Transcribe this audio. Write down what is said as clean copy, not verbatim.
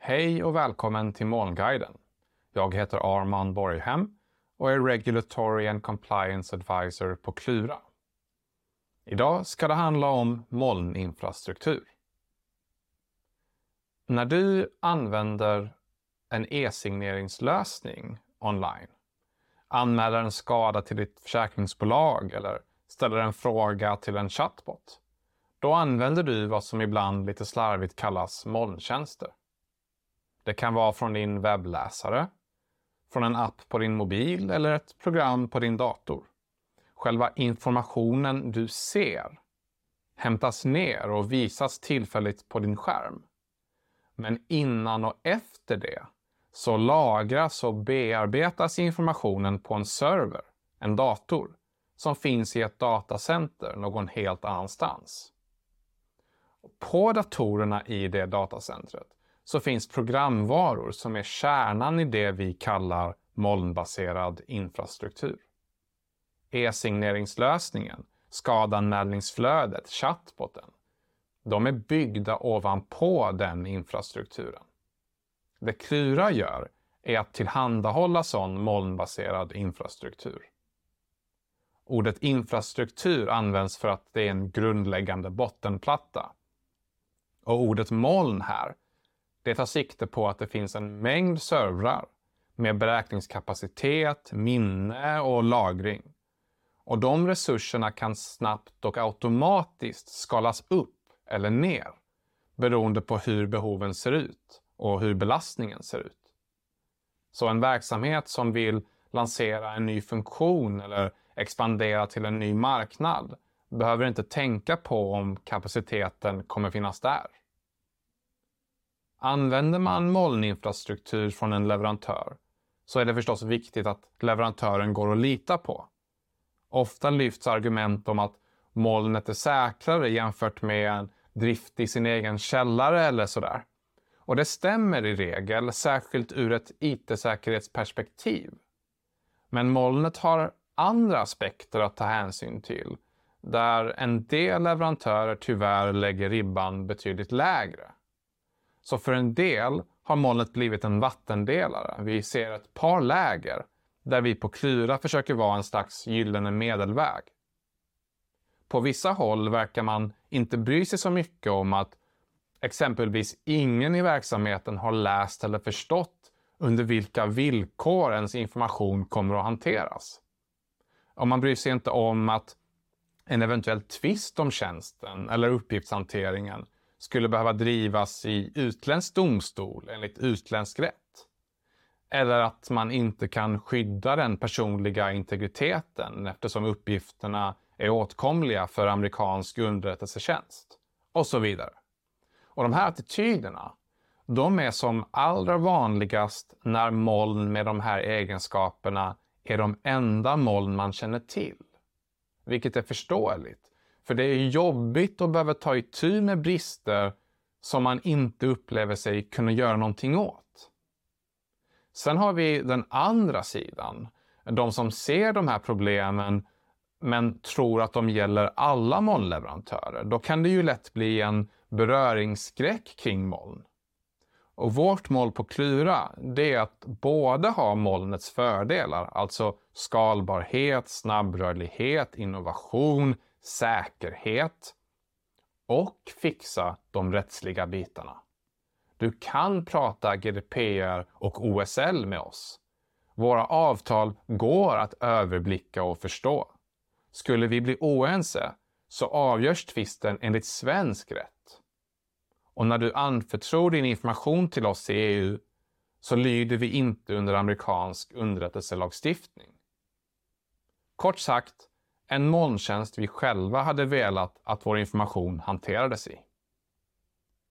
Hej och välkommen till Molnguiden. Jag heter Arman Borghem och är Regulatory and Compliance Advisor på Klura. Idag ska det handla om molninfrastruktur. När du använder en e-signeringslösning online, anmäler en skada till ditt försäkringsbolag eller ställer en fråga till en chatbot, då använder du vad som ibland lite slarvigt kallas molntjänster. Det kan vara från din webbläsare, från en app på din mobil eller ett program på din dator. Själva informationen du ser hämtas ner och visas tillfälligt på din skärm. Men innan och efter det så lagras och bearbetas informationen på en server, en dator, som finns i ett datacenter någon helt annanstans. På datorerna i det datacentret så finns programvaror som är kärnan i det vi kallar molnbaserad infrastruktur. E-signeringslösningen, skadanmälningsflödet, chatboten, de är byggda ovanpå den infrastrukturen. Det Klura gör är att tillhandahålla sån molnbaserad infrastruktur. Ordet infrastruktur används för att det är en grundläggande bottenplatta. Och ordet moln här, det tar sikte på att det finns en mängd servrar med beräkningskapacitet, minne och lagring. Och de resurserna kan snabbt och automatiskt skalas upp eller ner beroende på hur behoven ser ut och hur belastningen ser ut. Så en verksamhet som vill lansera en ny funktion eller expandera till en ny marknad behöver inte tänka på om kapaciteten kommer finnas där. Använder man molninfrastruktur från en leverantör så är det förstås viktigt att leverantören går att lita på. Ofta lyfts argument om att molnet är säkrare jämfört med en drift i sin egen källare eller sådär. Och det stämmer i regel, särskilt ur ett IT-säkerhetsperspektiv. Men molnet har andra aspekter att ta hänsyn till, där en del leverantörer tyvärr lägger ribban betydligt lägre. Så för en del har molnet blivit en vattendelare. Vi ser ett par läger där vi på Klura försöker vara en slags gyllene medelväg. På vissa håll verkar man inte bry sig så mycket om att exempelvis ingen i verksamheten har läst eller förstått under vilka villkor ens information kommer att hanteras. Och man bryr sig inte om att en eventuell tvist om tjänsten eller uppgiftshanteringen skulle behöva drivas i utländsk domstol enligt utländsk rätt. Eller att man inte kan skydda den personliga integriteten eftersom uppgifterna är åtkomliga för amerikansk underrättelsetjänst. Och så vidare. Och de här attityderna, de är som allra vanligast när moln med de här egenskaperna är de enda moln man känner till. Vilket är förståeligt. För det är jobbigt att behöva ta itu med brister som man inte upplever sig kunna göra någonting åt. Sen har vi den andra sidan. De som ser de här problemen men tror att de gäller alla molnleverantörer. Då kan det ju lätt bli en beröringsskräck kring moln. Och vårt mål på Klura, det är att både ha molnets fördelar, alltså skalbarhet, snabbrörlighet, innovation, säkerhet och fixa de rättsliga bitarna. Du kan prata GDPR och OSL med oss. Våra avtal går att överblicka och förstå. Skulle vi bli oense så avgörs tvisten enligt svensk rätt. Och när du anförtror din information till oss i EU så lyder vi inte under amerikansk underrättelselagstiftning. Kort sagt, en molntjänst vi själva hade velat att vår information hanterades i.